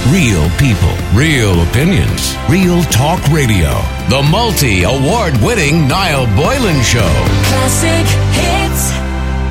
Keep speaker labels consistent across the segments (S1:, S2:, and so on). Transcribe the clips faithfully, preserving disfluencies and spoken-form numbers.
S1: Real people, real opinions, Real Talk Radio. The multi-award-winning Niall Boylan Show.
S2: Classic hits.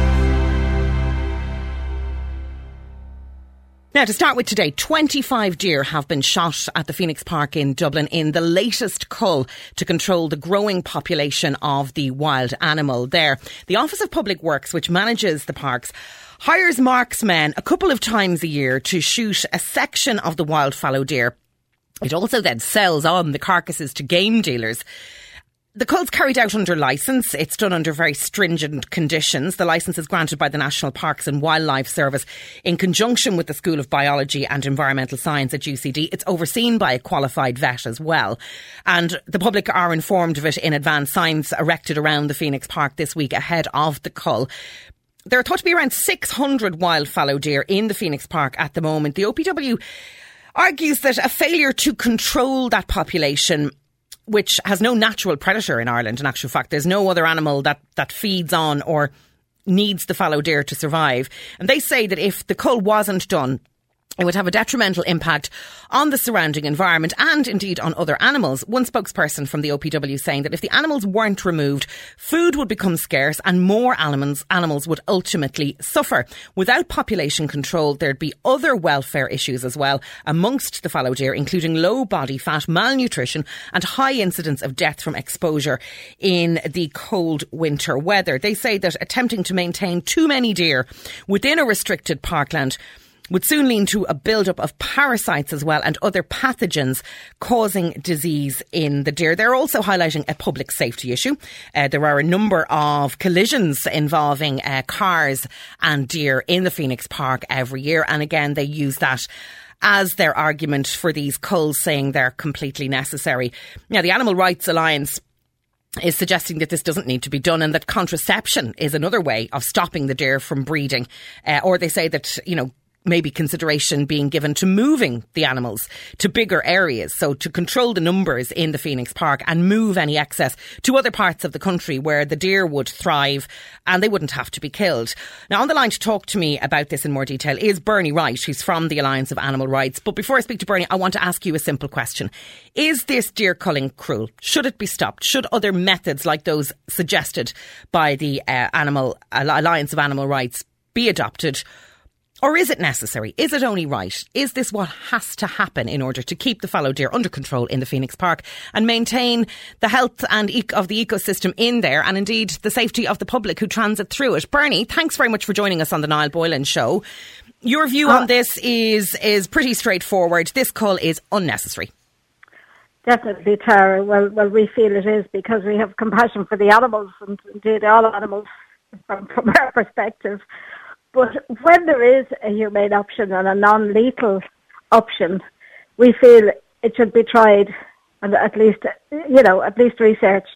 S3: Now, to start with today, twenty-five deer have been shot at the Phoenix Park in Dublin in the latest cull to control the growing population of the wild animal there. The Office of Public Works, which manages the parks, hires marksmen a couple of times a year to shoot a section of the wild fallow deer. It also then sells on the carcasses to game dealers. The cull's carried out under licence. It's done under very stringent conditions. The licence is granted by the National Parks and Wildlife Service in conjunction with the School of Biology and Environmental Science at U C D. It's overseen by a qualified vet as well. And the public are informed of it in advance. Signs erected around the Phoenix Park this week ahead of the cull. There are thought to be around six hundred wild fallow deer in the Phoenix Park at the moment. The O P W argues that a failure to control that population, which has no natural predator in Ireland, in actual fact. There's no other animal that, that feeds on or needs the fallow deer to survive. And they say that if the cull wasn't done, it would have a detrimental impact on the surrounding environment and indeed on other animals. One spokesperson from the O P W saying that if the animals weren't removed, food would become scarce and more animals, animals would ultimately suffer. Without population control, there'd be other welfare issues as well amongst the fallow deer, including low body fat, malnutrition and high incidence of death from exposure in the cold winter weather. They say that attempting to maintain too many deer within a restricted parkland would soon lead to a build-up of parasites as well and other pathogens causing disease in the deer. They're also highlighting a public safety issue. Uh, there are a number of collisions involving uh, cars and deer in the Phoenix Park every year. And again, they use that as their argument for these culls, saying they're completely necessary. Now, the Animal Rights Alliance is suggesting that this doesn't need to be done and that contraception is another way of stopping the deer from breeding. Uh, or they say that, you know, maybe consideration being given to moving the animals to bigger areas, so to control the numbers in the Phoenix Park and move any excess to other parts of the country where the deer would thrive and they wouldn't have to be killed. Now, on the line to talk to me about this in more detail is Bernie Wright, who's from the Alliance of Animal Rights. But before I speak to Bernie, I want to ask you a simple question. Is this deer culling cruel? Should it be stopped? Should other methods like those suggested by the uh, Animal Alliance of Animal Rights be adopted? Or is it necessary? Is it only right? Is this what has to happen in order to keep the fallow deer under control in the Phoenix Park and maintain the health and ec- of the ecosystem in there and indeed the safety of the public who transit through it? Bernie, thanks very much for joining us on the Niall Boylan Show. Your view uh, on this is is pretty straightforward. This cull is unnecessary.
S4: Definitely, Tara. Well, well, we feel it is because we have compassion for the animals and indeed all animals from, from our perspective. But when there is a humane option and a non-lethal option, we feel it should be tried and at least, you know, at least researched,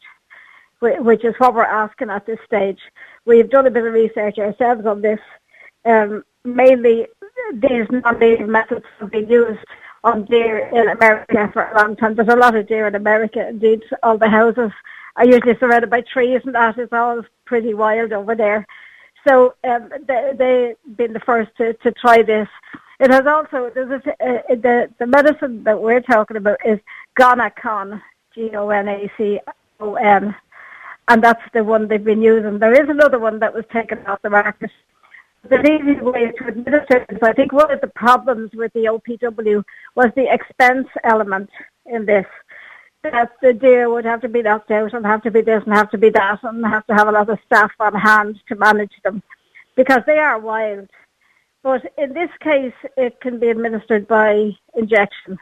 S4: which is what we're asking at this stage. We've done a bit of research ourselves on this. Um, mainly, these non-lethal methods have been used on deer in America for a long time. There's a lot of deer in America. Indeed, all the houses are usually surrounded by trees and that is all pretty wild over there. So um, they, they've been the first to, to try this. It has also, there's a, uh, the, the medicine that we're talking about is Gonacon, G O N A C O N, and that's the one they've been using. There is another one that was taken off the market. The easy way to administer this, I think one of the problems with the O P W was the expense element in this. That the deer would have to be knocked out and have to be this and have to be that and have to have a lot of staff on hand to manage them because they are wild. But in this case, it can be administered by injection.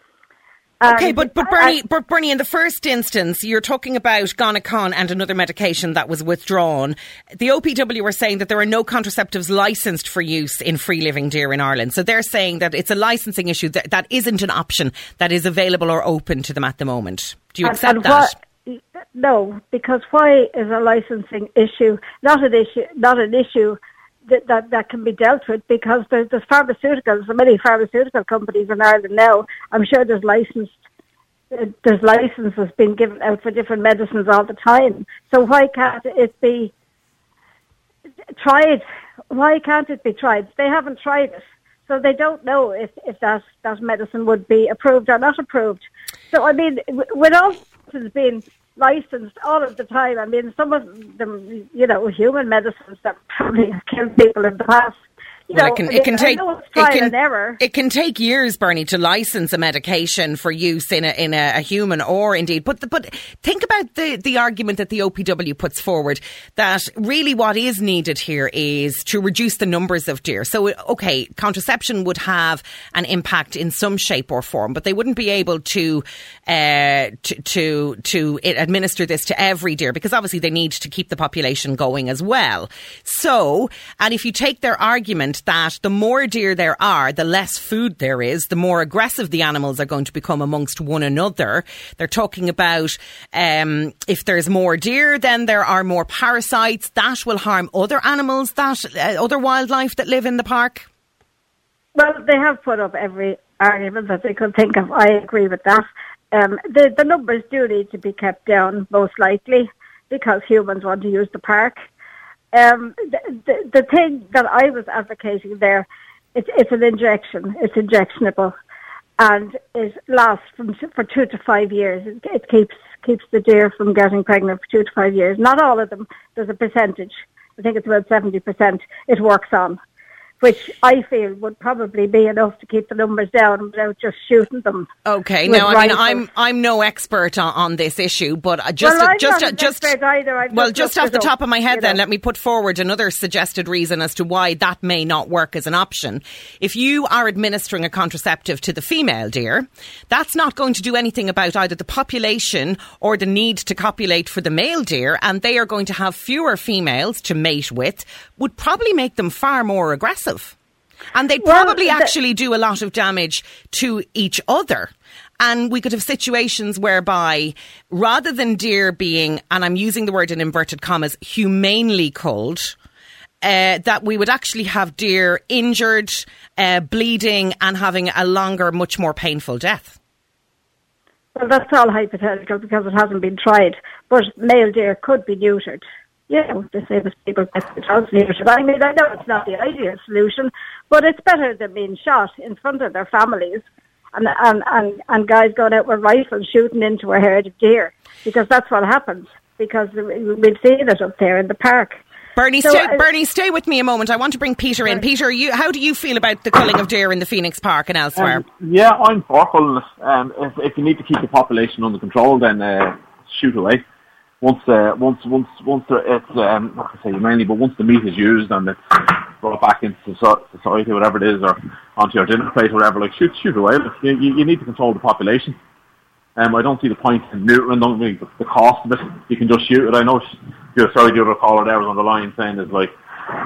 S3: Okay, um, but, but Bernie, I, but Bernie, in the first instance, you're talking about Gonacon and another medication that was withdrawn. The O P W are saying that there are no contraceptives licensed for use in free-living deer in Ireland. So they're saying that it's a licensing issue, that, that isn't an option that is available or open to them at the moment. Do you accept
S4: and, and
S3: that?
S4: What, no, because why is a licensing issue not an issue, not an issue that, that, that can be dealt with, because there's, there's pharmaceuticals, there are many pharmaceutical companies in Ireland now. I'm sure there's licensed, uh, there's licenses being given out for different medicines all the time. So why can't it be tried? Why can't it be tried? They haven't tried it. So they don't know if, if that, that medicine would be approved or not approved. So, I mean, with all medicines being licensed all of the time, I mean, some of them, you know, human medicines that probably have killed people in the past. You
S3: well,
S4: know,
S3: it can, it can take
S4: it can, error.
S3: it can take years, Bernie, to license a medication for use in a in a, a human or indeed. But the, but think about the the argument that the O P W puts forward that really what is needed here is to reduce the numbers of deer. So okay, contraception would have an impact in some shape or form, but they wouldn't be able to uh, to to, to administer this to every deer because obviously they need to keep the population going as well. So, and if you take their argument that the more deer there are, the less food there is, the more aggressive the animals are going to become amongst one another. They're talking about um, if there's more deer, then there are more parasites. That will harm other animals, that uh, other wildlife that live in the park.
S4: Well, they have put up every argument that they could think of. I agree with that. Um, the, the numbers do need to be kept down, most likely, because humans want to use the park. Um, the, the, the thing that I was advocating there, it's, it's an injection. It's injectionable, and it lasts from for two to five years. It, it keeps keeps the deer from getting pregnant for two to five years. Not all of them. There's a percentage. I think it's about seventy percent. It works on, which I feel would probably be enough to keep the numbers down without just shooting them.
S3: Okay, now I mean I'm I'm no expert on, on this issue, but just
S4: well, I'm
S3: just
S4: not an
S3: just
S4: expert either. I've
S3: well,
S4: just,
S3: just off the top of my head,
S4: you
S3: then
S4: know.
S3: let me put forward another suggested reason as to why that may not work as an option. If you are administering a contraceptive to the female deer, that's not going to do anything about either the population or the need to copulate for the male deer, and they are going to have fewer females to mate with. Would probably make them far more aggressive. And they'd probably well, the, actually do a lot of damage to each other. And we could have situations whereby rather than deer being, and I'm using the word in inverted commas, humanely culled, uh, that we would actually have deer injured, uh, bleeding and having a longer, much more painful death.
S4: Well, that's all hypothetical because it hasn't been tried. But male deer could be neutered. Yeah, the same as people get the dogs neutered. I mean, I know it's not the ideal solution, but it's better than being shot in front of their families and and, and, and guys going out with rifles shooting into a herd of deer, because that's what happens, because we've seen it up there in the park.
S3: Bernie,
S4: so,
S3: stay,
S4: uh,
S3: Bernie, stay with me a moment. I want to bring Peter in. Peter, you, how do you feel about the culling of deer in the Phoenix Park and elsewhere?
S5: Um, yeah, I'm for culling it. Um, if, if you need to keep the population under control, then uh, shoot away. Once, uh, once, once, once it's, um, not to say mainly, but once the meat is used and it's brought back into society, whatever it is, or onto your dinner plate, or whatever, like shoot, shoot away. Like, you, you need to control the population. Um, I don't see the point in neutering. Don't really the, the cost of it. You can just shoot it. I know. You're sorry, the other caller there was on the line saying is like,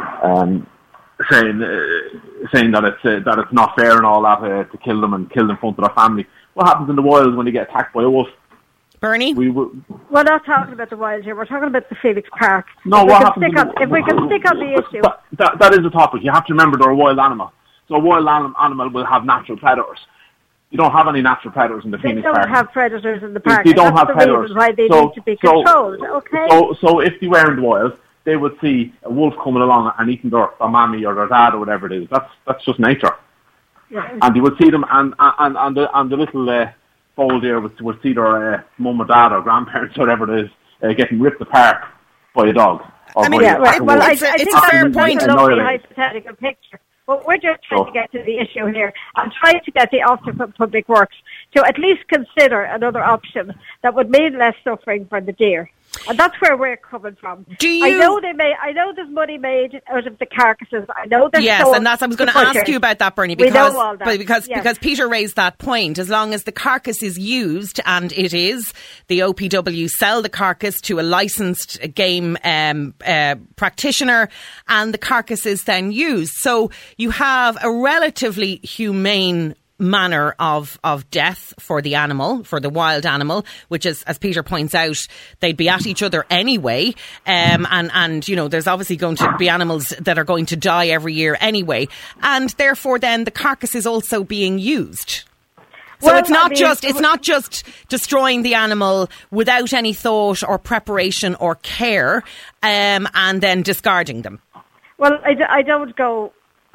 S5: um, saying uh, saying that it's uh, that it's not fair and all that uh, to kill them and kill them in front of their family. What happens in the wild when they get attacked by a wolf?
S3: Bernie?
S5: We, we,
S4: We're not talking about the wild here. We're talking about the Phoenix Park.
S5: No,
S4: if
S5: what
S4: we
S5: happens
S4: can stick on, If we can stick on the issue.
S5: That, that, that is a topic. You have to remember they're a wild animal. So a wild anim- animal will have natural predators. You don't have any natural predators in the
S4: they
S5: Phoenix
S4: Park.
S5: Park.
S4: They don't have predators in the park.
S5: They, they don't
S4: that's
S5: have
S4: the
S5: predators.
S4: Why they
S5: so,
S4: need to be
S5: so,
S4: controlled, okay?
S5: So, so if they were in the wild, they would see a wolf coming along and eating their, their mammy or their dad or whatever it is. That's that's just nature.
S4: Yeah.
S5: And they would see them, and and and the, and the little uh, foal deer would, would see their uh, mum or dad or grandparents or whatever it is uh, getting ripped apart by a dog. Or
S3: I mean,
S5: by
S3: yeah,
S5: a
S3: right,
S4: well, I, I
S3: it's a,
S4: think
S3: it's a fair
S4: that's,
S3: point.
S4: that's a lovely hypothetical picture. But we're just trying
S5: So.
S4: to get to the issue here and trying to get the Office of Public Works to at least consider another option that would mean less suffering for the deer. And that's where we're coming from.
S3: Do you?
S4: I know they may. I know there's money made out of the carcasses. I know there's
S3: yes, and that's I was going to ask you about that, Bernie, because
S4: we know all that.
S3: because
S4: yes.
S3: because Peter raised that point. As long as the carcass is used, and it is, the O P W sell the carcass to a licensed game um, uh, practitioner, and the carcass is then used. So you have a relatively humane manner of, of death for the animal, for the wild animal, which is, as Peter points out, they'd be at each other anyway. Um, and, and, you know, there's obviously going to be animals that are going to die every year anyway. And therefore then the carcass is also being used. So
S4: Well,
S3: it's not
S4: I mean,
S3: just it's not just destroying the animal without any thought or preparation or care, um, and then discarding them.
S4: Well, I, d- I don't go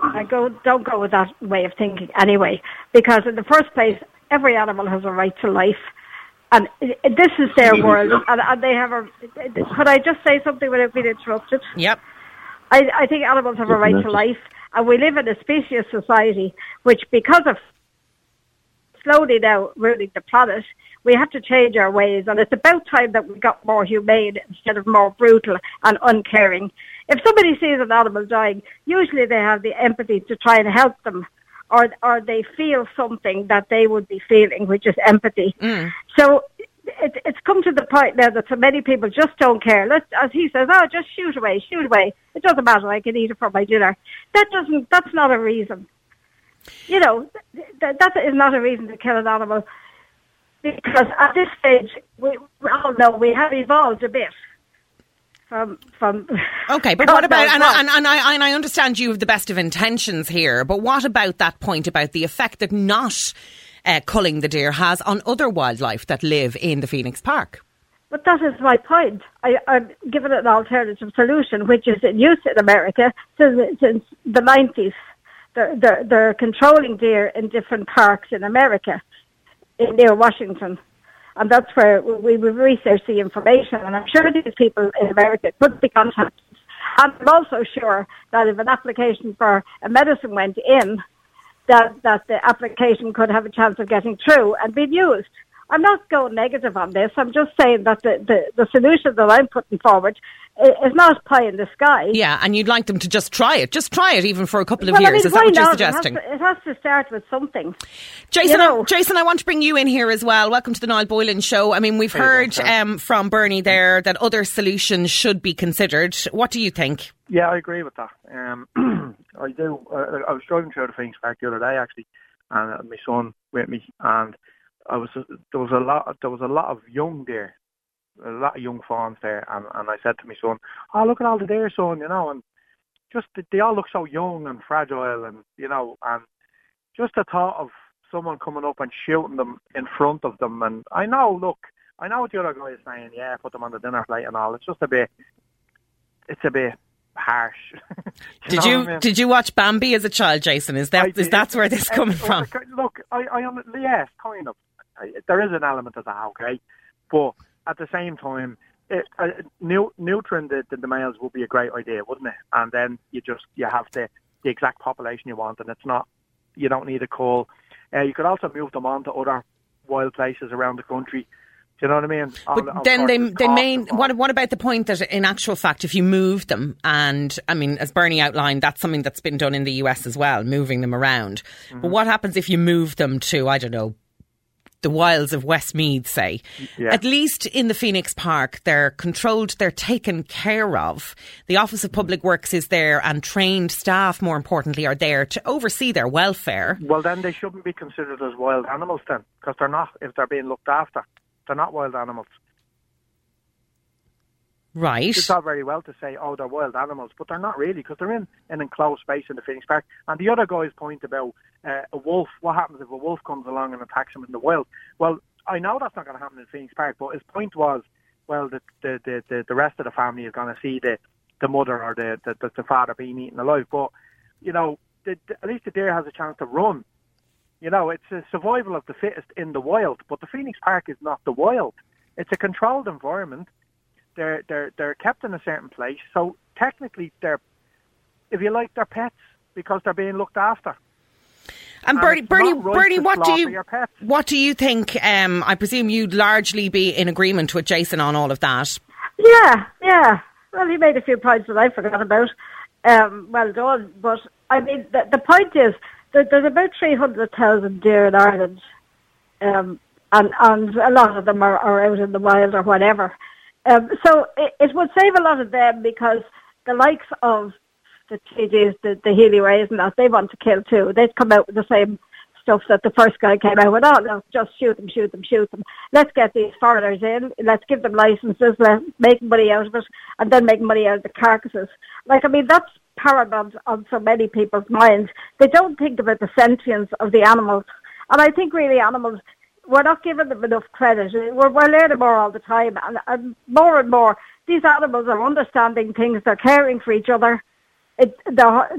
S4: I go, don't go with that way of thinking anyway, because in the first place, every animal has a right to life, and it, it, this is their world, and, and they have a. Could I just say something without being interrupted?
S3: Yep.
S4: I, I think animals have a right to life, and we live in a specious society, which, because of slowly now ruining the planet, we have to change our ways, and it's about time that we got more humane instead of more brutal and uncaring. If somebody sees an animal dying, usually they have the empathy to try and help them, or or they feel something that they would be feeling, which is empathy. Mm. So it, it's come to the point now that so many people just don't care. Let's, as he says, oh, just shoot away, shoot away. It doesn't matter, I can eat it for my dinner. That doesn't. That's not a reason. You know, th- that is not a reason to kill an animal. Because at this stage, we, we all know we have evolved a bit from from.
S3: Okay, but what about? And, and, and I and I understand you have the best of intentions here, but what about that point about the effect that not uh, culling the deer has on other wildlife that live in the Phoenix Park?
S4: But that is my point. I, I've given it an alternative solution, which is in use in America since, since the nineties. They're, they're, they're controlling deer in different parks in America, in, near Washington. And that's where we will research the information. And I'm sure these people in America could be contacted. And I'm also sure that if an application for a medicine went in, that, that the application could have a chance of getting through and being used. I'm not going negative on this. I'm just saying that the, the, the solution that I'm putting forward is not pie in the sky.
S3: Yeah, and you'd like them to just try it. Just try it, even for a couple of
S4: well,
S3: years.
S4: I mean,
S3: is that what you're
S4: not?
S3: suggesting?
S4: It has, to, it has to start with something.
S3: Jason,
S4: you know?
S3: I, Jason, I want to bring you in here as well. Welcome to the Niall Boylan Show. I mean, we've heard um, from Bernie there that other solutions should be considered. What do you think?
S6: Yeah, I agree with that. Um, I do. Uh, I was driving through the Phoenix Park the other day, actually, and uh, my son with me, and I was there was a lot there was a lot of young deer, a lot of young fawns there, and, and I said to my son, "Oh, look at all the deer, son," you know, and just they all look so young and fragile, and you know, and just the thought of someone coming up and shooting them in front of them, and I know, look, I know what the other guy is saying, yeah, put them on the dinner plate and all. It's just a bit, it's a bit harsh. you
S3: did you I mean? Did you watch Bambi as a child, Jason? Is that is that's where this is coming uh, from?
S6: Look, I, I yes, kind of. There is an element of that, okay, but at the same time, it, uh, new, neutering the, the, the males would be a great idea, wouldn't it? And then you just you have the, the exact population you want, and it's not you don't need a call. Uh, you could also move them on to other wild places around the country. Do you know what I mean?
S3: But
S6: on,
S3: then
S6: on
S3: they they main. What what about the point that in actual fact, if you move them, and I mean, as Bernie outlined, that's something that's been done in the U S as well, moving them around. Mm-hmm. But what happens if you move them to, I don't know, the wilds of Westmeath, say? Yeah. At least in the Phoenix Park, they're controlled, they're taken care of. The Office of Public Works is there, and trained staff, more importantly, are there to oversee their welfare.
S6: Well, then they shouldn't be considered as wild animals then, because they're not, if they're being looked after. They're not wild animals.
S3: Right.
S6: It's all very well to say, oh, they're wild animals, but they're not really, because they're in an enclosed space in the Phoenix Park. And the other guy's point about uh, a wolf, what happens if a wolf comes along and attacks him in the wild? Well, I know that's not going to happen in Phoenix Park, but his point was, well, the the, the, the, the rest of the family is going to see the, the mother or the, the, the father being eaten alive. But, you know, the, the, at least the deer has a chance to run. You know, it's a survival of the fittest in the wild, but the Phoenix Park is not the wild. It's a controlled environment. They're they're they're kept in a certain place, so technically they're, if you like, they're pets because they're being looked after.
S3: And, and Bernie, Bernie, right Bernie, what do you what do you think? Um, I presume you'd largely be in agreement with Jason on all of that.
S4: Yeah, yeah. Well, he made a few points that I forgot about. Um, well done, but I mean, the, the point is that there's about three hundred thousand deer in Ireland, um, and and a lot of them are, are out in the wild or whatever. Um, so it, it would save a lot of them, because the likes of the T Ds, the, the Healy Rays and that, they want to kill too. They'd come out with the same stuff that the first guy came out with. Oh, no, just shoot them, shoot them, shoot them. Let's get these foreigners in. Let's give them licenses. Let's make money out of it, and then make money out of the carcasses. Like, I mean, that's paramount on so many people's minds. They don't think about the sentience of the animals. And I think really animals, we're not giving them enough credit. We're, we're learning more all the time, and, and more and more, these animals are understanding things. They're caring for each other. It, the, the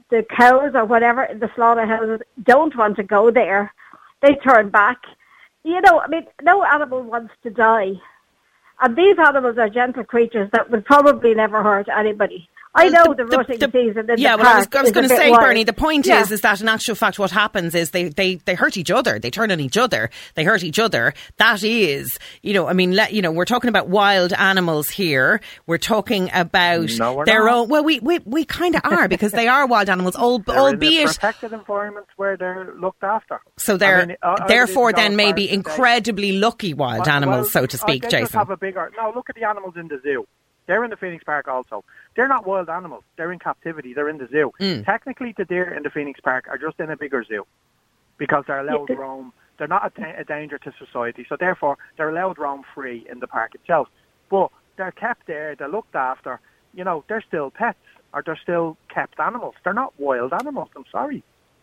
S4: the cows or whatever in the slaughterhouses don't want to go there. They turn back. You know, I mean, no animal wants to die. And these animals are gentle creatures that would probably never hurt anybody. I know the, the rutting the, the, season in
S3: yeah,
S4: the
S3: well,
S4: park
S3: I was, I was going to say,
S4: wild.
S3: Bernie, the point
S4: yeah.
S3: is, is that in actual fact what happens is they, they, they hurt each other. They turn on each other. They hurt each other. That is, you know, I mean, let, you know, we're talking about wild animals here. We're talking about
S6: no, we're
S3: their
S6: not.
S3: own, well, we, we, we kind of are because they are wild animals, all,
S6: they're
S3: albeit...
S6: in protected environments where they're looked after.
S3: So they're,
S6: I mean, uh,
S3: therefore then maybe incredibly
S6: say,
S3: lucky wild
S6: well,
S3: animals,
S6: well,
S3: so to speak,
S6: they
S3: Jason.
S6: Just have a bigger, no, look at the animals in the zoo. They're in the Phoenix Park also. They're not wild animals. They're in captivity. They're in the zoo.
S3: Mm.
S6: Technically, the deer in the Phoenix Park are just in a bigger zoo because they're allowed to roam. They're not a, t- a danger to society, so therefore they're allowed to roam free in the park itself. But they're kept there. They're looked after. You know, they're still pets or they're still kept animals. They're not wild animals. I'm sorry.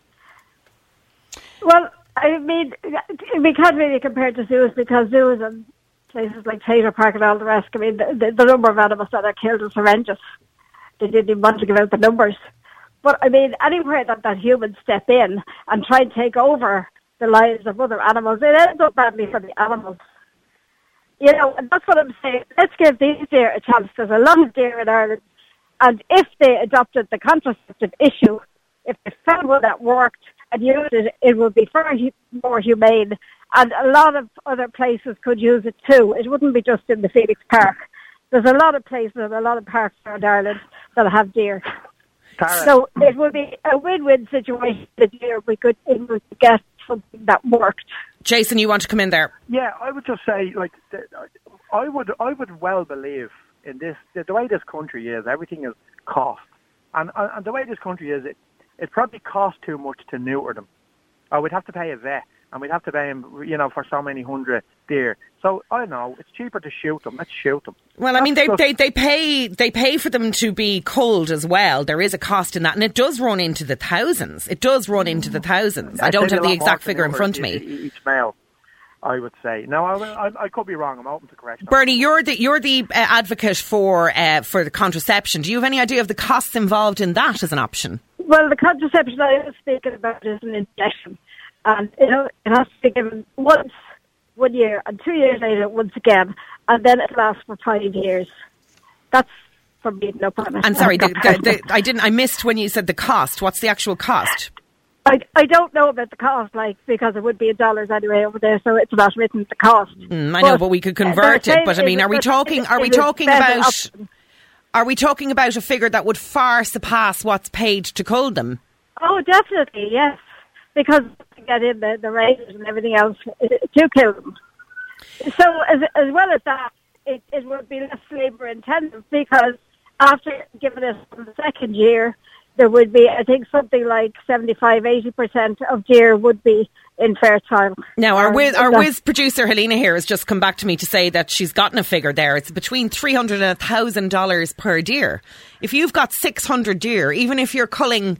S4: Well, I mean, we can't really compare to zoos because zoos and places like Taylor Park and all the rest, I mean, the, the, the number of animals that are killed is horrendous. They didn't even want to give out the numbers. But, I mean, anywhere that, that humans step in and try and take over the lives of other animals, it ends up badly for the animals. You know, and that's what I'm saying. Let's give these deer a chance. There's a lot of deer in Ireland. And if they adopted the contraceptive issue, if they found one that worked and used it, it would be far more humane. And a lot of other places could use it too. It wouldn't be just in the Phoenix Park. There's a lot of places and a lot of parks around Ireland that have deer.
S6: Tara.
S4: So it would be a win-win situation for the deer. We could, we could get something that worked.
S3: Jason, you want to come in there?
S6: Yeah, I would just say, like, I would, I would well believe in this. The way this country is, everything is cost, and and the way this country is, it it probably costs too much to neuter them. I would have to pay a vet. And we'd have to pay him, you know, for so many hundred deer. So I don't know. It's cheaper to shoot them. Let's shoot them.
S3: Well, I mean, they, they they pay they pay for them to be culled as well. There is a cost in that, and it does run into the thousands. It does run into the thousands. I don't have the exact figure in front of me.
S6: Each male, I would say. No, I, I, I could be wrong. I'm open to correction.
S3: Bernie, you're the you're the uh, advocate for uh, for the contraception. Do you have any idea of the costs involved in that as an option?
S4: Well, the contraception I was speaking about is an injection. And you know, it has to be given once, one year, and two years later, once again, and then it lasts for five years. That's for me, no problem.
S3: And sorry, the, the, the, I didn't. I missed when you said the cost. What's the actual cost?
S4: I I don't know about the cost, like because it would be in dollars anyway over there, so it's not written the cost.
S3: Mm, I know, but, but we could convert it. But I mean, are we talking? Are we talking about? Option. Are we talking about a figure that would far surpass what's paid to cull them?
S4: Oh, definitely, yes. Because to get in the, the razors and everything else to kill them. So as as well as that, it, it would be less labour intensive because after giving it the second year, there would be, I think, something like seventy-five, eighty percent of deer would be infertile.
S3: Now, our whiz, our whiz producer Helena here has just come back to me to say that she's gotten a figure there. It's between three hundred dollars and one thousand dollars per deer. If you've got six hundred deer, even if you're culling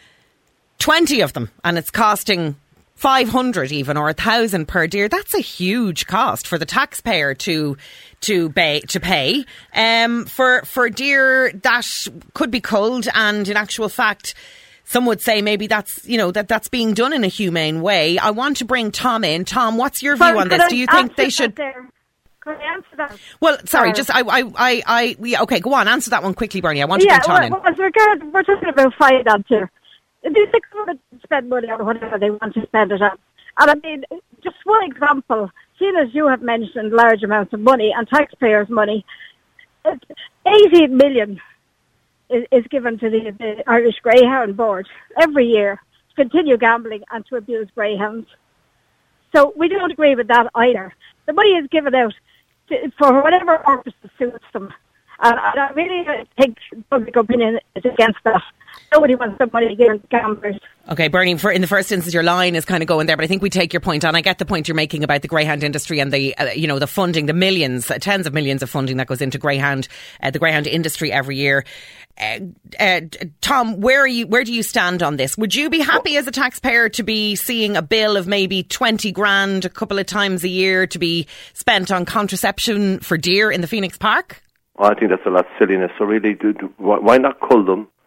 S3: twenty of them and it's costing five hundred even or one thousand per deer, that's a huge cost for the taxpayer to to pay to pay um for for deer that could be culled. And in actual fact, some would say maybe that's, you know, that that's being done in a humane way. I want to bring Tom in. Tom, what's your view
S4: well,
S3: on this? Do you think they should
S4: there? Could I answer that?
S3: Well, sorry,
S4: or,
S3: just I I I, I yeah, okay, go on, answer that one quickly, Bernie. I want to
S4: yeah,
S3: bring Tom
S4: well,
S3: in.
S4: Well, as regards, we're talking about finance here. They could spend money on whatever they want to spend it on. And I mean, just one example, seeing as you have mentioned large amounts of money and taxpayers' money, eighty million is, is given to the, the Irish Greyhound Board every year to continue gambling and to abuse greyhounds. So we don't agree with that either. The money is given out to, for whatever purpose suits them. And I really think public opinion is against that. Nobody wants the money given to gamblers.
S3: Okay, Bernie, for, in the first instance, your line is kind of going there, but I think we take your point on. I get the point you're making about the greyhound industry and the, uh, you know, the funding, the millions, uh, tens of millions of funding that goes into greyhound, uh, the greyhound industry every year. Uh, uh, Tom, where are you? Where do you stand on this? Would you be happy as a taxpayer to be seeing a bill of maybe twenty grand a couple of times a year to be spent on contraception for deer in the Phoenix Park?
S7: Well, I think that's a lot of silliness. So really, do, do, why not cull them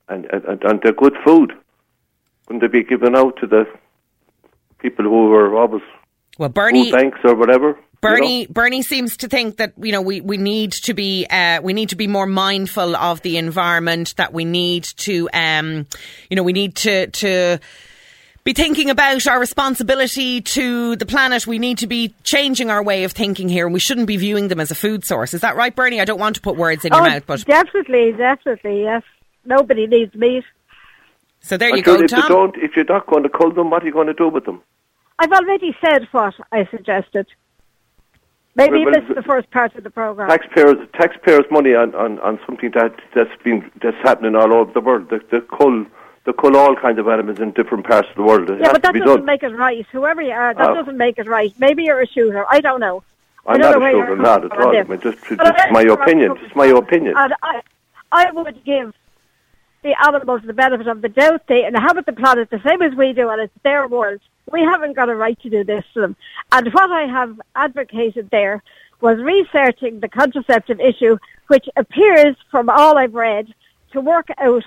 S7: and, and and they're good food. Wouldn't they be given out to the people who were always
S3: well, Bernie,
S7: food banks or whatever?
S3: Bernie
S7: you know?
S3: Bernie seems to think that, you know, we, we need to be uh, we need to be more mindful of the environment, that we need to um, you know we need to to be thinking about our responsibility to the planet. We need to be changing our way of thinking here, and we shouldn't be viewing them as a food source. Is that right, Bernie? I don't want to put words in
S4: oh,
S3: your mouth, but
S4: definitely, definitely, yes. Nobody needs meat.
S3: So there you
S7: Until
S3: go,
S7: if
S3: Tom.
S7: You don't, if you're not going to cull them, what are you going to do with them?
S4: I've already said what I suggested. Maybe
S7: Well,
S4: you missed the first part of the programme.
S7: Taxpayers, taxpayers' money on, on, on something that that's been that's happening all over the world. The, the cull, the cull all kinds of animals in different parts of the world. It
S4: yeah,
S7: has
S4: but that
S7: to be
S4: doesn't
S7: done.
S4: make it right. Whoever you are, that
S7: Uh,
S4: doesn't make it right. Maybe you're a shooter. I don't know. I
S7: I'm
S4: don't
S7: not
S4: know
S7: a
S4: where
S7: shooter,
S4: you're
S7: not at
S4: coming
S7: all.
S4: from
S7: I
S4: on
S7: mean,
S4: this.
S7: just, just
S4: But I-
S7: my opinion. It's my opinion.
S4: And I, I would give the animals the benefit of the doubt. They inhabit the planet the same as we do, and it's their world. We haven't got a right to do this to them. And what I have advocated there was researching the contraceptive issue, which appears, from all I've read, to work out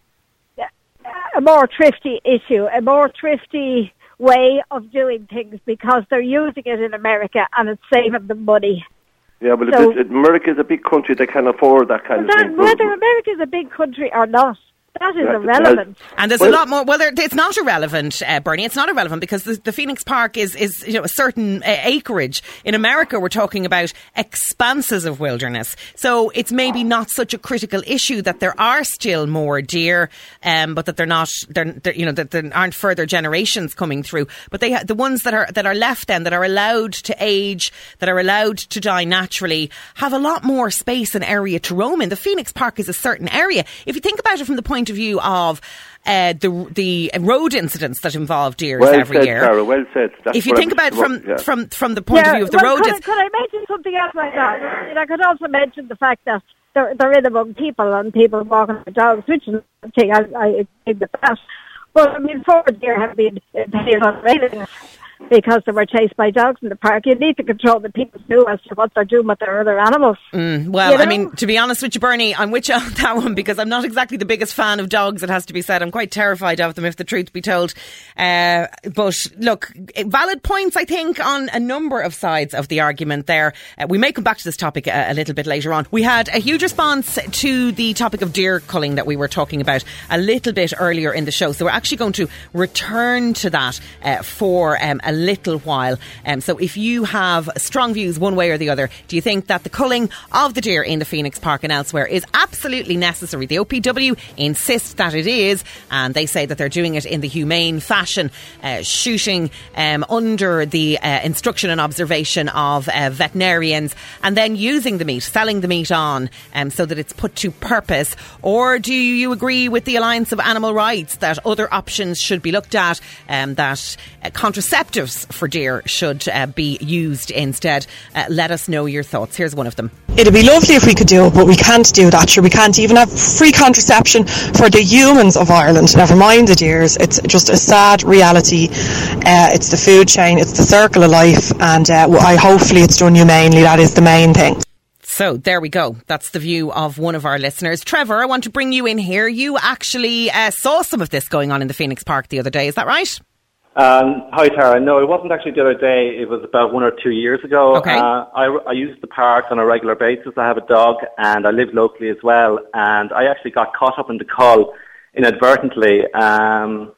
S4: a more thrifty issue, a more thrifty way of doing things, because they're using it in America and it's saving them money.
S7: Yeah, but
S4: So-
S7: it, it, America is a big country. They can afford that kind
S4: But
S7: of
S4: that,
S7: thing.
S4: whether America is a big country or not, that is
S7: Yeah, it
S4: irrelevant.
S3: And there's
S7: Well-
S3: a lot more. Well, there, it's not irrelevant, uh, Bernie. It's not irrelevant because the, the Phoenix Park is, is you know, a certain uh, acreage. In America, we're talking about expanses of wilderness. So it's maybe not such a critical issue that there are still more deer, um, but that they're not. They're, they're you know that there aren't further generations coming through. But they ha- the ones that are that are left then, that are allowed to age, that are allowed to die naturally, have a lot more space and area to roam in. The Phoenix Park is a certain area. If you think about it from the point of view of uh, the the road incidents that involve deer
S7: well
S3: every
S7: said,
S3: year.
S7: Sarah, well said. That's
S3: If you
S7: what
S3: think
S7: I'm-
S3: about it from
S7: yeah.
S3: from from the point of view of the
S4: well,
S3: road,
S4: could, I,
S3: it's,
S4: could I mention something else like that? And I could also mention the fact that they're, they're in among people and people walking their dogs, which is a thing I, I agree with that. But I mean, four deer have been impaled on railings because they were chased by dogs in the park. You need to control the people too as to what they're doing with their other animals.
S3: Mm, well,
S4: You know?
S3: I mean, to be honest with you, Bernie, I'm with you on that one because I'm not exactly the biggest fan of dogs, it has to be said. I'm quite terrified of them, if the truth be told. Uh, but look, valid points, I think, on a number of sides of the argument there. Uh, we may come back to this topic a, a little bit later on. We had a huge response to the topic of deer culling that we were talking about a little bit earlier in the show. So we're actually going to return to that uh, for um, a little while. Um, so if you have strong views one way or the other, do you think that the culling of the deer in the Phoenix Park and elsewhere is absolutely necessary? The O P W insists that it is, and they say that they're doing it in the humane fashion, uh, shooting um, under the uh, instruction and observation of uh, veterinarians, and then using the meat, selling the meat on, um, so that it's put to purpose. Or do you agree with the Alliance of Animal Rights that other options should be looked at, um, that uh, contraceptives for deer should uh, be used instead? Uh, let us know your thoughts. Here's one of them.
S8: It'd be lovely if we could do it, but we can't do that. Sure, we can't even have free contraception for the humans of Ireland, never mind the deers. It's just a sad reality. Uh, it's the food chain, it's the circle of life, and uh, I hopefully it's done humanely. That is the main thing.
S3: So there we go. That's the view of one of our listeners. Trevor, I want to bring you in here. You actually uh, saw some of this going on in the Phoenix Park the other day. Is that right?
S9: Um, hi, Tara. No, it wasn't actually the other day. It was about one or two years ago.
S3: Okay.
S9: Uh, I, I use the park on a regular basis. I have a dog and I live locally as well. And I actually got caught up in the call inadvertently. Um,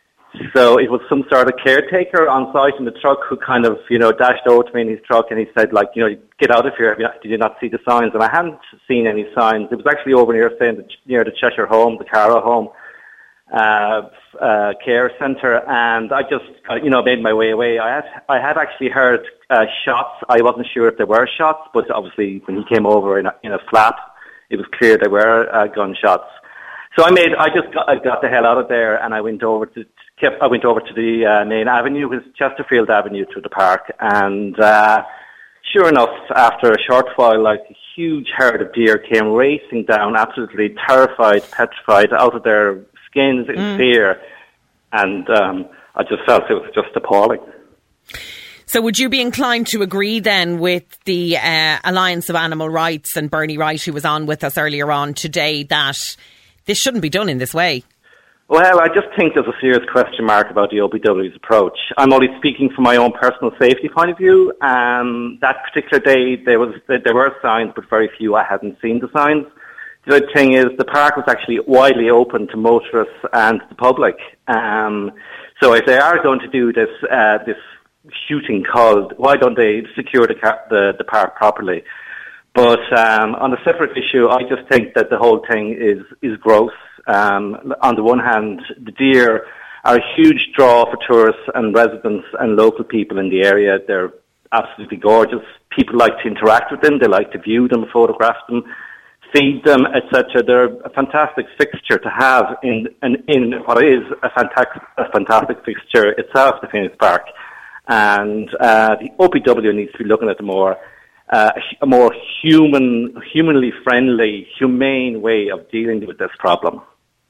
S9: so it was some sort of caretaker on site in the truck who kind of, you know, dashed over to me in his truck and he said, like, you know, get out of here. Did you not see the signs? And I hadn't seen any signs. It was actually over near, say, the, near the Cheshire home, the Carrow home. Uh, uh, care centre, and I just, uh, you know, made my way away. I had, I had actually heard uh, shots. I wasn't sure if there were shots, but obviously when he came over in a, in a flap, it was clear there were uh, gunshots. So I made, I just got, I got the hell out of there, and I went over to, kept, I went over to the uh, main avenue, which is Chesterfield Avenue, to the park, and uh, sure enough, after a short while, like a huge herd of deer came racing down, absolutely terrified, petrified, out of their skins in mm. fear, and um, I just felt it was just appalling.
S3: So would you be inclined to agree then with the uh, Alliance of Animal Rights and Bernie Wright, who was on with us earlier on today, that this shouldn't be done in this way.
S9: Well, I just think there's a serious question mark about the O P W's approach. I'm only speaking from my own personal safety point of view. Um, that particular day, there was there were signs, but very few. I hadn't seen the signs. The other thing is the park was actually widely open to motorists and the public. Um, so if they are going to do this uh, this shooting called, why don't they secure the car, the, the park properly? But um, on a separate issue, I just think that the whole thing is is gross. Um, on the one hand, the deer are a huge draw for tourists and residents and local people in the area. They're absolutely gorgeous. People like to interact with them. They like to view them, photograph them, feed them, et cetera. They're a fantastic fixture to have in in, in what is a fantastic a fantastic fixture itself, the Phoenix Park. And uh, the O P W needs to be looking at the more uh, a more human, humanly friendly, humane way of dealing with this problem.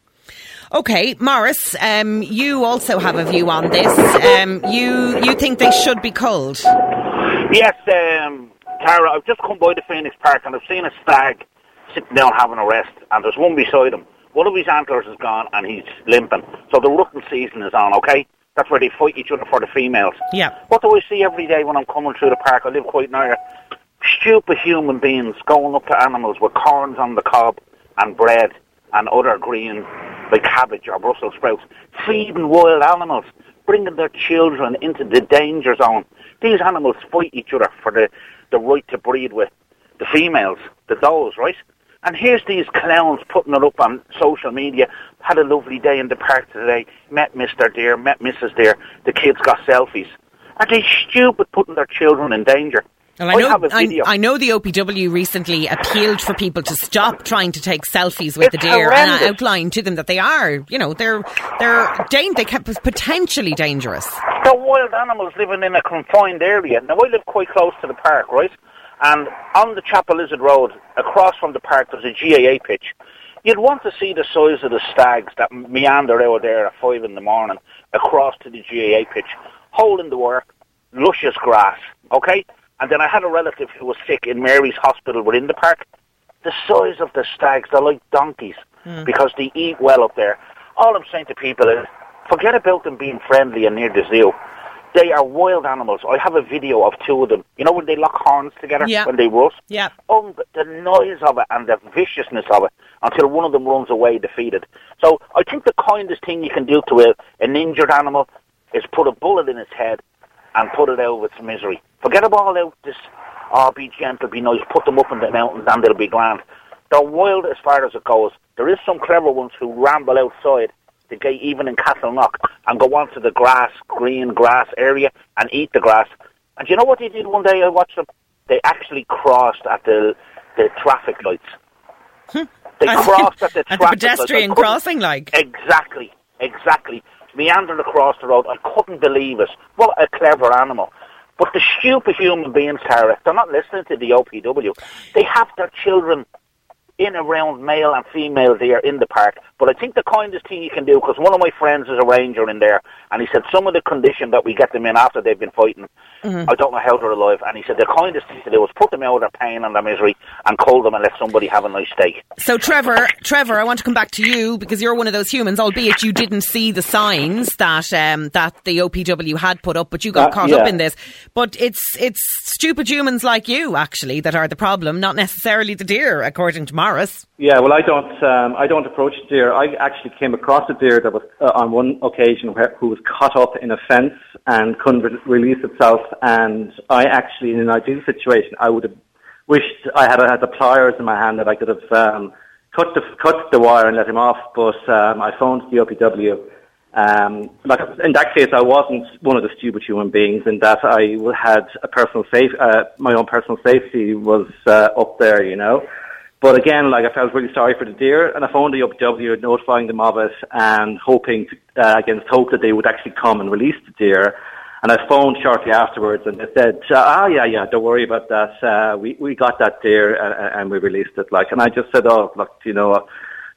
S3: Okay, Maurice, um, you also have a view on this. Um, you you think they should be culled?
S10: Yes, um, Tara, I've just come by the Phoenix Park and I've seen a stag sitting down having a rest, and there's one beside him. One of his antlers is gone and he's limping. So the rutting season is on, okay? That's where they fight each other for the females.
S3: Yeah.
S10: What do I see every day when I'm coming through the park? I live quite near. Stupid human beings going up to animals with corns on the cob and bread and other green, like cabbage or Brussels sprouts, feeding wild animals, bringing their children into the danger zone. These animals fight each other for the, the right to breed with the females, the does, right? And here's these clowns putting it up on social media. Had a lovely day in the park today. Met Mister Deer, met Missus Deer. The kids got selfies. Are they stupid putting their children in danger?
S3: Well, I, know, I, I know the O P W recently appealed for people to stop trying to take selfies with
S10: it's
S3: the deer,
S10: horrendous.
S3: and I outlined to them that they are, you know, they're they're da- they kept potentially dangerous.
S10: They're wild animals living in a confined area. Now, I live quite close to the park, right? And on the Chapel Lizard Road, across from the park, there's a G A A pitch. You'd want to see the size of the stags that meander out there at five in the morning across to the G A A pitch, hole in the work, luscious grass, okay? And then I had a relative who was sick in Mary's Hospital within the park. The size of the stags, they're like donkeys mm. because they eat well up there. All I'm saying to people is, forget about them being friendly and near the zoo. They are wild animals. I have a video of two of them. You know when they lock horns together,
S3: yeah.
S10: when they rust?
S3: Yeah.
S10: Oh, the noise of it and the viciousness of it until one of them runs away defeated. So I think the kindest thing you can do to a, an injured animal is put a bullet in its head and put it out of its misery. Forget about all this, oh, be gentle, be nice, put them up in the mountains and they'll be grand. They're wild as far as it goes. There is some clever ones who ramble outside the gate, even in Castleknock, and go onto the grass, green grass area, and eat the grass. And do you know what they did one day? I watched them. They actually crossed at the the traffic lights.
S3: Hmm.
S10: They crossed at the
S3: at
S10: traffic
S3: the pedestrian
S10: lights.
S3: crossing, like
S10: exactly, exactly. Meandered across the road. I couldn't believe it. What a clever animal. But the stupid human beings, Tara, they're not listening to the O P W. They have their children in around male and female there in the park. But I think the kindest thing you can do, because one of my friends is a ranger in there, and he said some of the condition that we get them in after they've been fighting, mm-hmm. I don't know how they're alive, and he said the kindest thing to do is put them out of their pain and their misery and cull them and let somebody have a nice steak.
S3: So Trevor, Trevor, I want to come back to you, because you're one of those humans, albeit you didn't see the signs that um, that the O P W had put up, but you got uh, caught yeah. up in this. But it's it's stupid humans like you, actually, that are the problem, not necessarily the deer, according to Maurice.
S9: Yeah, well, I don't um, I don't approach deer. I actually came across a deer that was uh, on one occasion where, who was caught up in a fence and couldn't re- release itself. And I actually, in an ideal situation, I would have wished I had had the pliers in my hand that I could have um, cut the cut the wire and let him off. But um, I phoned the O P W. Um, like in that case, I wasn't one of the stupid human beings. In that I had a personal safe, uh, my own personal safety was uh, up there, you know. But again, like I felt really sorry for the deer, and I phoned the O P W, notifying them of it, and hoping to, uh, against hope that they would actually come and release the deer. And I phoned shortly afterwards, and they said, "Ah, yeah, yeah, don't worry about that. Uh, we we got that deer, and, and we released it." Like, and I just said, "Oh, look, you know,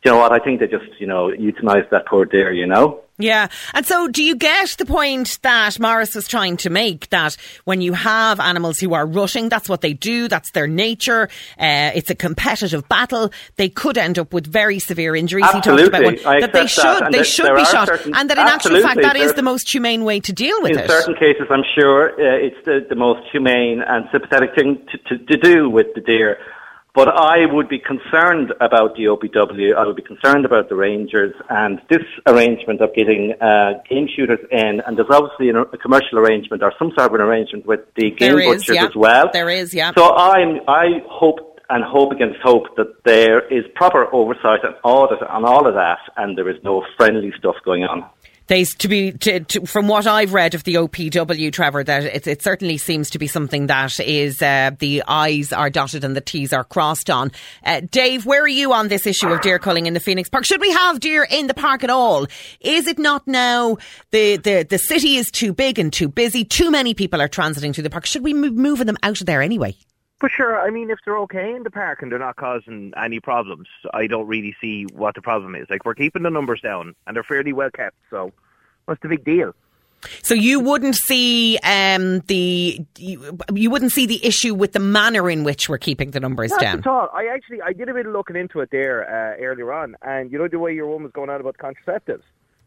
S9: you know what, I think they just, you know, euthanized that poor deer, you know?
S3: Yeah. And so do you get the point that Morris was trying to make, that when you have animals who are rutting, that's what they do, that's their nature, uh, it's a competitive battle, they could end up with very severe injuries.
S9: Absolutely.
S3: He talked about one,
S9: I
S3: that they should,
S9: that.
S3: they
S9: there,
S3: should
S9: there
S3: be shot,
S9: certain,
S3: and that in actual fact that
S9: there,
S3: is the most humane way to deal with
S9: in
S3: it.
S9: In certain cases, I'm sure uh, it's the, the most humane and sympathetic thing to, to, to do with the deer. But I would be concerned about the O P W, I would be concerned about the rangers, and this arrangement of getting uh, game shooters in, and there's obviously a commercial arrangement or some sort of an arrangement with the game
S3: there
S9: butchers
S3: is, yeah.
S9: as well.
S3: There is, yeah.
S9: So I'm, I hope and hope against hope that there is proper oversight and audit on all of that, and there is no friendly stuff going on.
S3: They, to be, to, to, from what I've read of the O P W, Trevor, that it, it certainly seems to be something that is uh, the I's are dotted and the T's are crossed on. Uh, Dave, where are you on this issue of deer culling in the Phoenix Park? Should we have deer in the park at all? Is it not now the, the, the city is too big and too busy? Too many people are transiting through the park. Should we move moving them out of there anyway?
S11: For sure. I mean, if they're okay in the park and they're not causing any problems, I don't really see what the problem is. Like, we're keeping the numbers down and they're fairly well kept, so what's the big deal?
S3: So you wouldn't see um, the you, you wouldn't see the issue with the manner in which we're keeping the numbers
S11: not
S3: down?
S11: Not at all. I actually I did a bit of looking into it there uh, earlier on, and you know the way your woman was going on about contraceptives?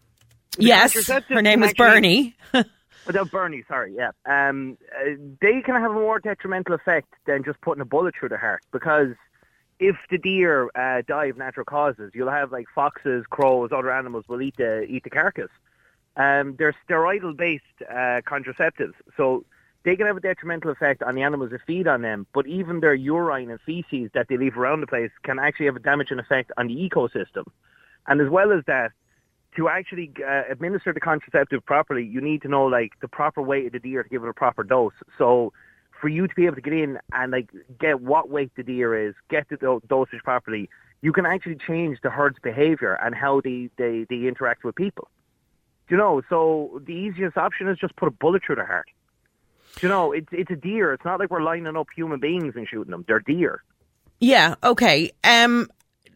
S11: The
S3: yes,
S11: contraceptives
S3: her name was
S11: actually,
S3: Bernie.
S11: Oh, Bernie, sorry, yeah. Um, uh, they can have a more detrimental effect than just putting a bullet through the heart, because if the deer uh, die of natural causes, you'll have like foxes, crows, other animals will eat the eat the carcass. Um, they're steroidal-based uh, contraceptives, so they can have a detrimental effect on the animals that feed on them, but even their urine and feces that they leave around the place can actually have a damaging effect on the ecosystem. And as well as that, to actually uh, administer the contraceptive properly, you need to know like the proper weight of the deer to give it a proper dose. So for you to be able to get in and like get what weight the deer is, get the do- dosage properly, you can actually change the herd's behaviour and how they, they, they interact with people. Do you know, so the easiest option is just put a bullet through their heart. Do you know, it's it's a deer. It's not like we're lining up human beings and shooting them. They're deer.
S3: Yeah, okay. Um,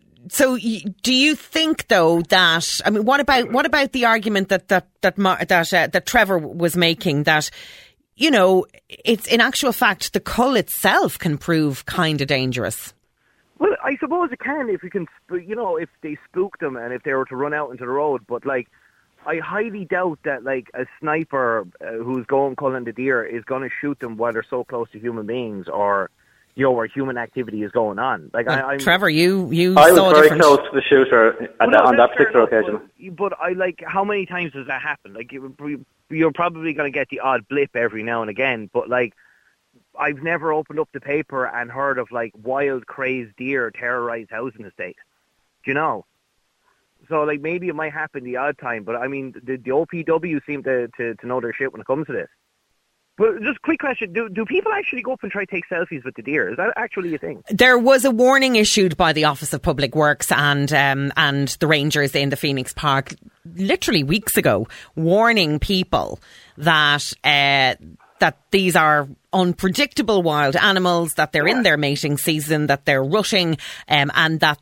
S3: so y- do you think, though, that, I mean, what about what about the argument that that that that, uh, that Trevor was making, that, you know, it's in actual fact the cull itself can prove kind of dangerous?
S11: Well, I suppose it can if you can, you know, if they spook them and if they were to run out into the road, but like, I highly doubt that, like, a sniper uh, who's going culling the deer is going to shoot them while they're so close to human beings, or, you know, where human activity is going on. Like,
S3: well,
S11: I, I'm,
S3: Trevor, you you
S9: I
S3: saw
S9: was very
S3: different...
S9: close to the shooter at
S11: well,
S9: the,
S11: no,
S9: on that
S11: fair
S9: particular
S11: enough,
S9: occasion.
S11: But, but I like, how many times does that happen? Like, you, you're probably going to get the odd blip every now and again, but like, I've never opened up the paper and heard of like wild, crazed deer terrorize housing estate. Do you know? So, like, maybe it might happen the odd time, but, I mean, the, the O P W seem to, to, to know their shit when it comes to this. But just a quick question, do do people actually go up and try to take selfies with the deer? Is that actually a thing?
S3: There was a warning issued by the Office of Public Works and um, and the Rangers in the Phoenix Park literally weeks ago, warning people that uh, that these are unpredictable wild animals, that they're in their mating season, that they're rutting, um, and that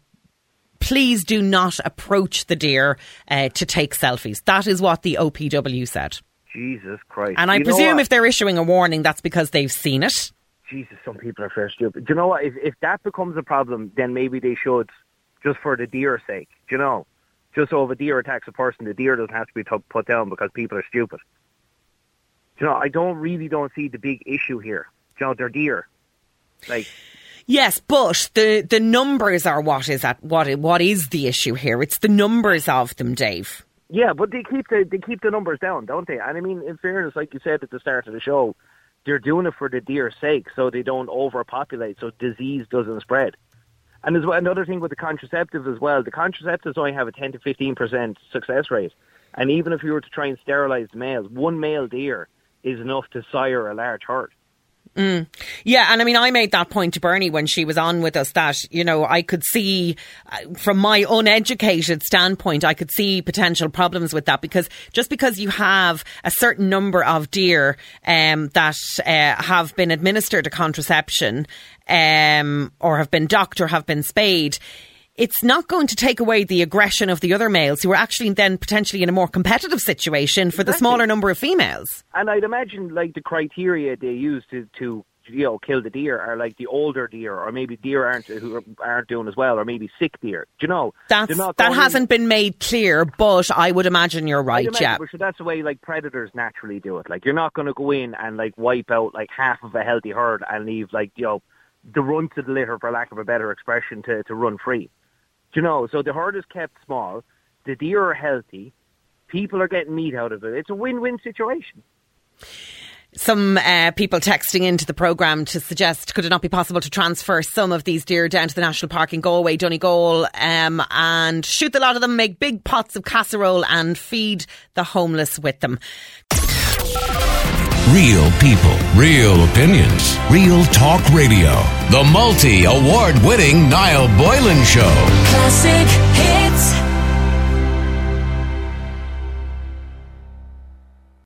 S3: please do not approach the deer uh, to take selfies. That is what the O P W said.
S11: Jesus Christ.
S3: And I
S11: you
S3: presume if they're issuing a warning, that's because they've seen it.
S11: Jesus, some people are fair stupid. Do you know what? If, if that becomes a problem, then maybe they should, just for the deer's sake. Do you know? Just so if a deer attacks a person, the deer doesn't have to be t- put down because people are stupid. Do you know, I don't really don't see the big issue here. Do you know, they're deer. Like...
S3: Yes, but the, the numbers are what is at what what is the issue here? It's the numbers of them, Dave.
S11: Yeah, but they keep the they keep the numbers down, don't they? And I mean, in fairness, like you said at the start of the show, they're doing it for the deer's sake, so they don't overpopulate, so disease doesn't spread. And as well, another thing with the contraceptives as well, the contraceptives only have a ten to fifteen percent success rate, and even if you were to try and sterilise the males, one male deer is enough to sire a large herd.
S3: Mm. Yeah, and I mean, I made that point to Bernie when she was on with us that, you know, I could see, uh, from my uneducated standpoint, I could see potential problems with that, because just because you have a certain number of deer um, that uh, have been administered a contraception um, or have been docked or have been spayed, it's not going to take away the aggression of the other males who are actually then potentially in a more competitive situation for
S11: Exactly.
S3: the smaller number of females.
S11: And I'd imagine, like, the criteria they use to, to you know, kill the deer are like the older deer, or maybe deer aren't who aren't doing as well, or maybe sick deer. Do you know?
S3: That's, that hasn't in. been made clear, but I would imagine you're right, imagine, yeah.
S11: So that's the way, like, predators naturally do it. Like, you're not going to go in and, like, wipe out, like, half of a healthy herd and leave, like, you know, the runt of the litter, for lack of a better expression, to, to run free. Do you know? So the herd is kept small, the deer are healthy, people are getting meat out of it. It's a win-win situation.
S3: Some uh, people texting into the programme to suggest, could it not be possible to transfer some of these deer down to the National Park in Galway, Donegal, um, and shoot the lot of them, make big pots of casserole and feed the homeless with them?
S1: Real people, real opinions, Real Talk Radio. The multi-award winning Niall Boylan Show.
S2: Classic hits.